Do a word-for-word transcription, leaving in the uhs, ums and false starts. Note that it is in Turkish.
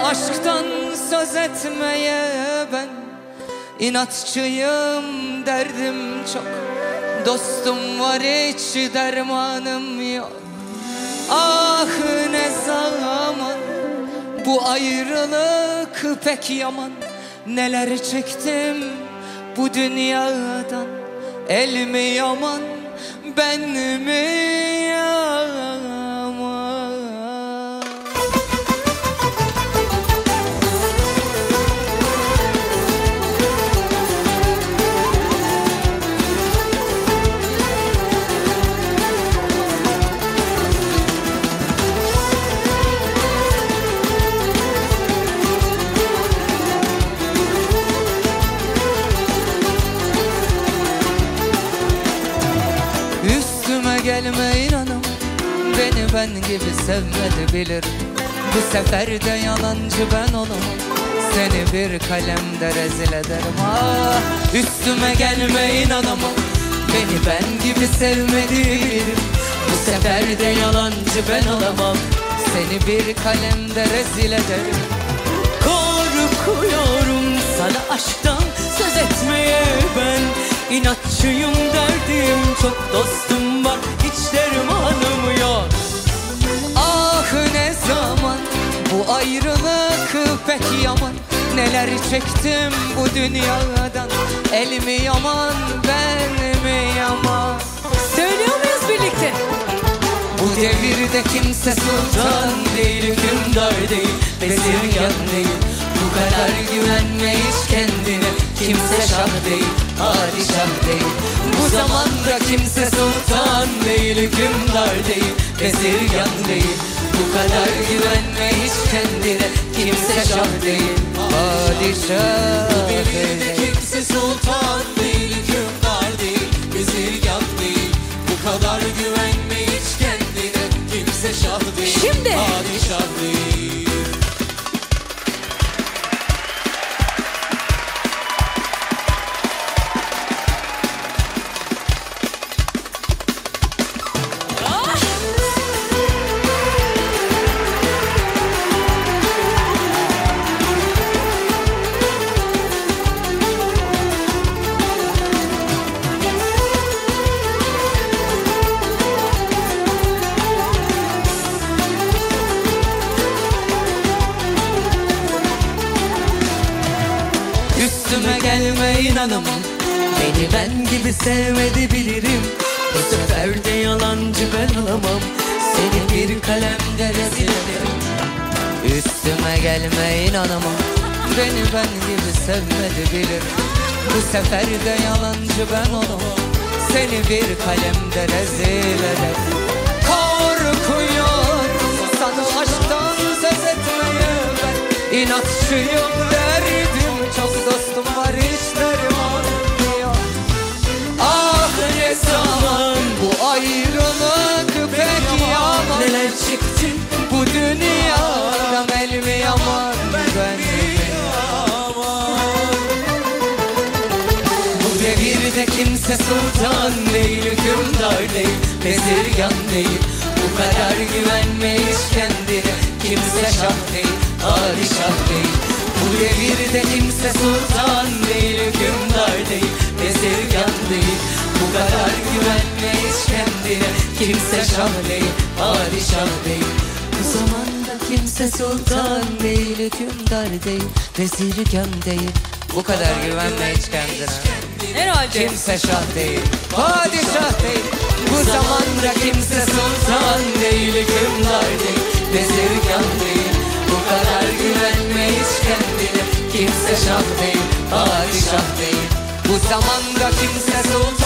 Sana aşktan söz etmeye ben inatçıyım, derdim çok. Dostum var hiç dermanım yok. Ah ne zaman bu ayrılık pek yaman. Neler çektim bu dünyadan. El mi yaman, ben mi yaman? Gelme inanım, beni ben gibi sevmedi bilir. Bu sefer de yalancı ben olamam, seni bir kalemde rezil ederim. Ah üstüme gelme inanamam, beni ben gibi sevmedi bilir. Bu sefer de yalancı ben olamam, seni bir kalemde rezil ederim. Korkuyorum sana aşktan söz etmeye ben. İnatçıyım, derdim çok, dostum var hiç dermanım yok. Ah ne zaman bu ayrılık pek yaman. Neler çektim bu dünyadan. El mi yaman, ben mi yaman? Söylüyor muyuz birlikte? Bu devirde kimse sultan değil, hükümdar değil, bezirgan değil. Bu kadar güvenme hiç kendine, kimse şah değil, padişah değil. Bu zamanda kimse sultan değil, hükümdar değil, bezirgan değil. Bu kadar güvenme hiç kendine, kimse şah değil, padişah değil. Kimse sultan değil, hükümdar değil, bezirgan değil. Bu kadar güvenme hiç kendine, kimse şah değil, Şimdi. padişah değil. Üstüme gelme inanamam, beni ben gibi sevmedi bilirim. Bu sefer de yalancı ben olamam, seni bir kalemde rezil ederim. Üstüme gelme inanamam, beni ben gibi sevmedi bilirim. Bu sefer de yalancı ben olamam, seni bir kalemde rezil ederim. Korkuyorum sana aşktan söz etmeye ben. İnatçıyım, derdim çok, dostum var hiç dermanım yok. Ah ne zaman bu ayrılık pek yaman. Neler çıktı bu dünyadan, el mi yaman, ben mi yaman? Bu devirde kimse sultan değil, hükümdar değil, bezirgan değil. Bu kadar güvenme hiç kendine, kimse şah değil, padişah değil. Bu devirde kimse sultan değil, hükümdar değil, bezirgan değil. Bu kadar güvenme hiç kendine, kimse şah değil, padişah değil. Bu zamanda kimse sultan değil, hükümdar değil, bezirgan değil. Bu kadar güvenme hiç kendine, Herhalde. kimse şah değil, padişah değil. Bu zamanda kimse sultan değil, hükümdar değil, bezirgan değil. Bu kadar güvenme hiç kendine, kimse şah değil, padişah değil. Bu zamanda kimse sultan